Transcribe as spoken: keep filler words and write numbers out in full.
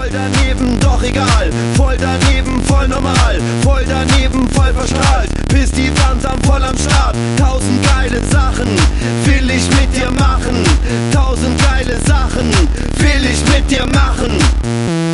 Voll daneben, doch egal. Voll daneben, voll normal. Voll daneben, voll verstrahlt. Bis die Tansam voll am Start. Tausend geile Sachen will ich mit dir machen. Tausend geile Sachen will ich mit dir machen.